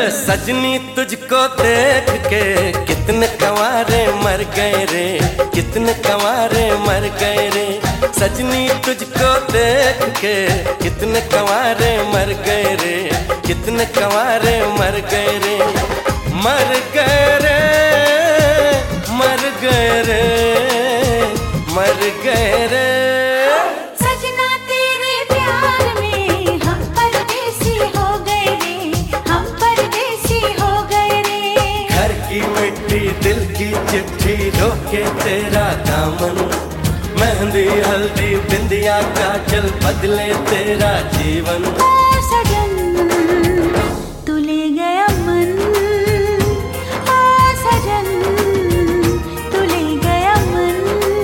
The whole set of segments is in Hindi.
सजनी तुझको देख के कितने कंवारे मर गए रे, कितने कंवारे मर गए रे। सजनी तुझको देख के कितने कंवारे मर गए रे, कितने कंवारे मर गए रे। मर गए रे, मर गए रे, मर गए रे। सजना तेरे प्यार में हम परदेसी हो गए रे, हम परदेसी हो गए रे। घर की मिट्टी दिल की चिट्ठी रोके तेरा दामन, मेहंदी हल्दी बिंदिया काजल बदले तेरा जीवन। ओ सजन तू ले गया मन, ओ सजन तू ले गया मन।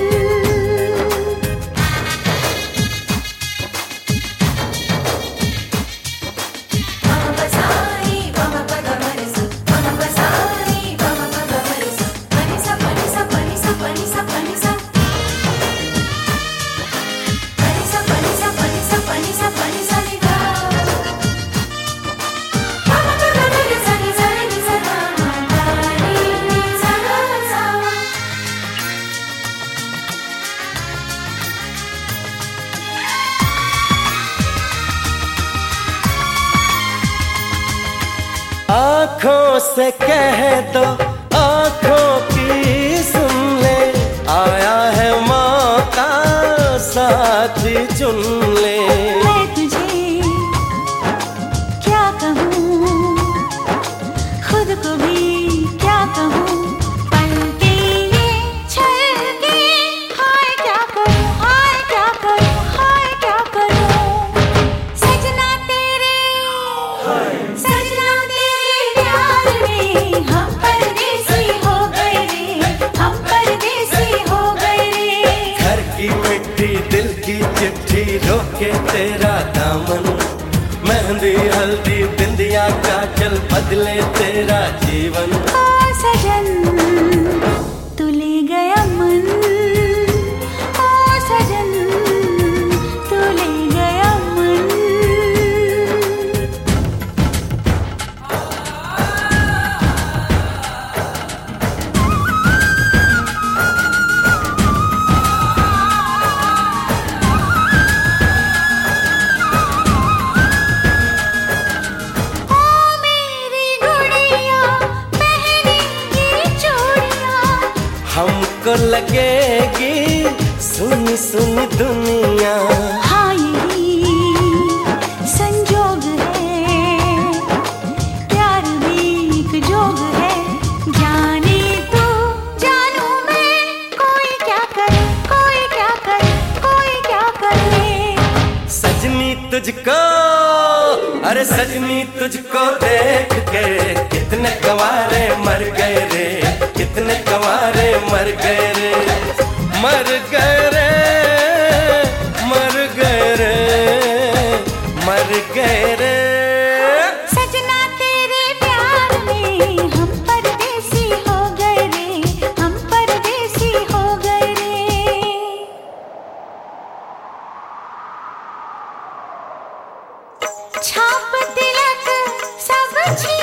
आँखों से कह दो, आँखों की सुन ले, आया है मौका साथी चुन ले। मैं तुझे क्या कहूँ, खुद को भी क्या कहूँ। पलके ये छलके, हाय क्या करूँ, हाय क्या करूँ, हाय क्या करूँ। सजना तेरे प्यार में हम परदेसी हो गए रे, हम परदेसी हो गए रे। घर की मिट्टी दिल की चिट्ठी रोके तेरा दामन, मेहंदी हल्दी बिंदिया काजल बदले तेरा जीवन। ओ सजन तू ले गया मन, ओ सजन तू ले गया मन। हमको लगेगी सुनी सुनी दुनिया। हाँ यही संजोग है, प्यार भी एक जोग है। जाने तू जानू मैं, कोई क्या करे, कोई क्या करे, कोई क्या करे। सजनी तुझको, अरे सजनी तुझको देख के कितने कंवारे मर गए रे, कितने कंवारे मर गए रे। मर गए रे, मर गए रे, मर गए रे। सजना तेरे प्यार में हम परदेसी हो गए रे, हम परदेसी हो गए रे। छाप तिलक सब